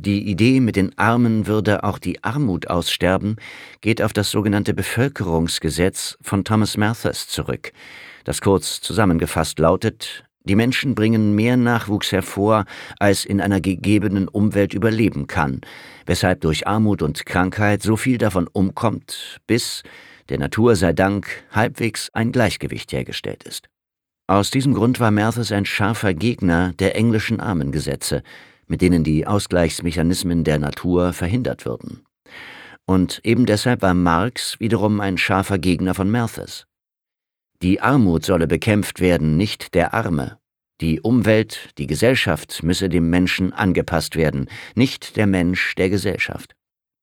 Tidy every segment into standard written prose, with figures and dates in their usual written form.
Die Idee, mit den Armen würde auch die Armut aussterben, geht auf das sogenannte Bevölkerungsgesetz von Thomas Malthus zurück, das kurz zusammengefasst lautet: Die Menschen bringen mehr Nachwuchs hervor, als in einer gegebenen Umwelt überleben kann, weshalb durch Armut und Krankheit so viel davon umkommt, bis, der Natur sei Dank, halbwegs ein Gleichgewicht hergestellt ist. Aus diesem Grund war Malthus ein scharfer Gegner der englischen Armengesetze, mit denen die Ausgleichsmechanismen der Natur verhindert würden. Und eben deshalb war Marx wiederum ein scharfer Gegner von Malthus. Die Armut solle bekämpft werden, nicht der Arme. Die Umwelt, die Gesellschaft müsse dem Menschen angepasst werden, nicht der Mensch der Gesellschaft.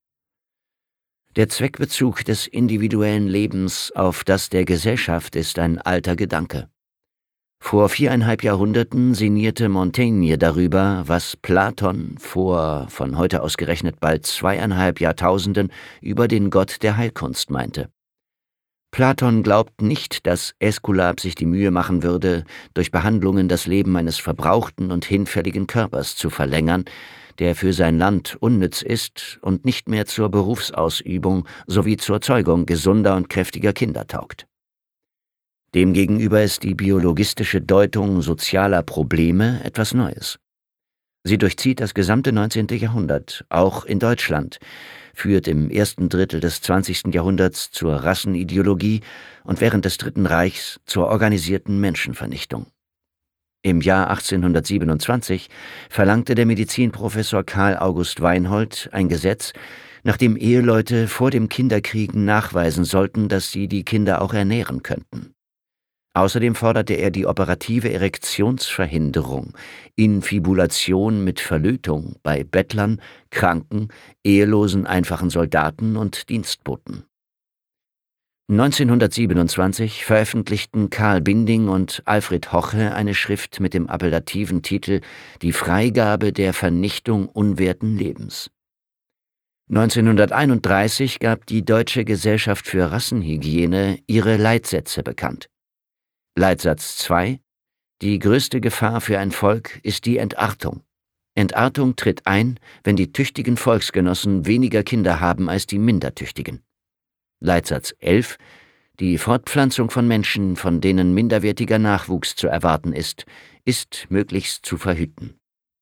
Der Zweckbezug des individuellen Lebens auf das der Gesellschaft ist ein alter Gedanke. Vor 4,5 Jahrhunderten sinnierte Montaigne darüber, was Platon vor, von heute ausgerechnet bald 2,5 Jahrtausenden, über den Gott der Heilkunst meinte. Platon glaubt nicht, dass Äskulap sich die Mühe machen würde, durch Behandlungen das Leben eines verbrauchten und hinfälligen Körpers zu verlängern, der für sein Land unnütz ist und nicht mehr zur Berufsausübung sowie zur Zeugung gesunder und kräftiger Kinder taugt. Demgegenüber ist die biologistische Deutung sozialer Probleme etwas Neues. Sie durchzieht das gesamte 19. Jahrhundert, auch in Deutschland, führt im ersten Drittel des 20. Jahrhunderts zur Rassenideologie und während des Dritten Reichs zur organisierten Menschenvernichtung. Im Jahr 1827 verlangte der Medizinprofessor Karl August Weinhold ein Gesetz, nach dem Eheleute vor dem Kinderkriegen nachweisen sollten, dass sie die Kinder auch ernähren könnten. Außerdem forderte er die operative Erektionsverhinderung, Infibulation mit Verlötung bei Bettlern, Kranken, ehelosen einfachen Soldaten und Dienstboten. 1927 veröffentlichten Karl Binding und Alfred Hoche eine Schrift mit dem appellativen Titel »Die Freigabe der Vernichtung unwerten Lebens«. 1931 gab die Deutsche Gesellschaft für Rassenhygiene ihre Leitsätze bekannt. Leitsatz 2: Die größte Gefahr für ein Volk ist die Entartung. Entartung tritt ein, wenn die tüchtigen Volksgenossen weniger Kinder haben als die mindertüchtigen. Leitsatz 11: Die Fortpflanzung von Menschen, von denen minderwertiger Nachwuchs zu erwarten ist möglichst zu verhüten.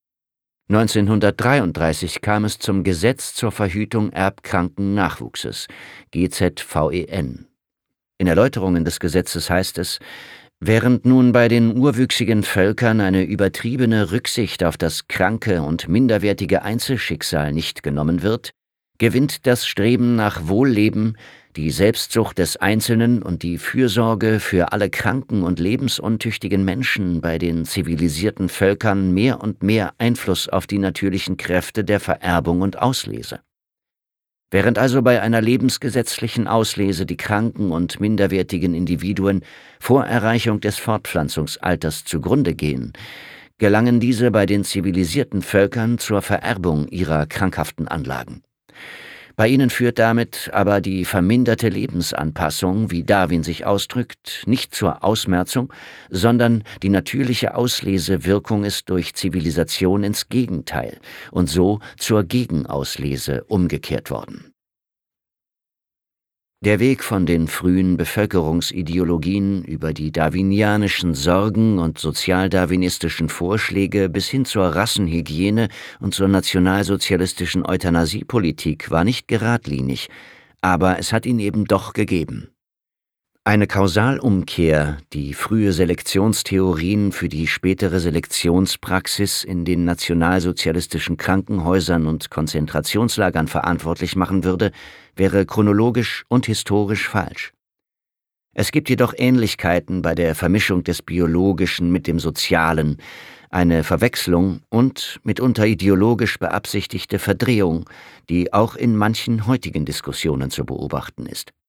1933 kam es zum Gesetz zur Verhütung erbkranken Nachwuchses, GZVEN. In Erläuterungen des Gesetzes heißt es: Während nun bei den urwüchsigen Völkern eine übertriebene Rücksicht auf das kranke und minderwertige Einzelschicksal nicht genommen wird, gewinnt das Streben nach Wohlleben, die Selbstsucht des Einzelnen und die Fürsorge für alle kranken und lebensuntüchtigen Menschen bei den zivilisierten Völkern mehr und mehr Einfluss auf die natürlichen Kräfte der Vererbung und Auslese. Während also bei einer lebensgesetzlichen Auslese die kranken und minderwertigen Individuen vor Erreichung des Fortpflanzungsalters zugrunde gehen, gelangen diese bei den zivilisierten Völkern zur Vererbung ihrer krankhaften Anlagen. Bei ihnen führt damit aber die verminderte Lebensanpassung, wie Darwin sich ausdrückt, nicht zur Ausmerzung, sondern die natürliche Auslesewirkung ist durch Zivilisation ins Gegenteil und so zur Gegenauslese umgekehrt worden. Der Weg von den frühen Bevölkerungsideologien über die darwinianischen Sorgen und sozialdarwinistischen Vorschläge bis hin zur Rassenhygiene und zur nationalsozialistischen Euthanasiepolitik war nicht geradlinig, aber es hat ihn eben doch gegeben. Eine Kausalumkehr, die frühe Selektionstheorien für die spätere Selektionspraxis in den nationalsozialistischen Krankenhäusern und Konzentrationslagern verantwortlich machen würde, wäre chronologisch und historisch falsch. Es gibt jedoch Ähnlichkeiten bei der Vermischung des Biologischen mit dem Sozialen, eine Verwechslung und mitunter ideologisch beabsichtigte Verdrehung, die auch in manchen heutigen Diskussionen zu beobachten ist.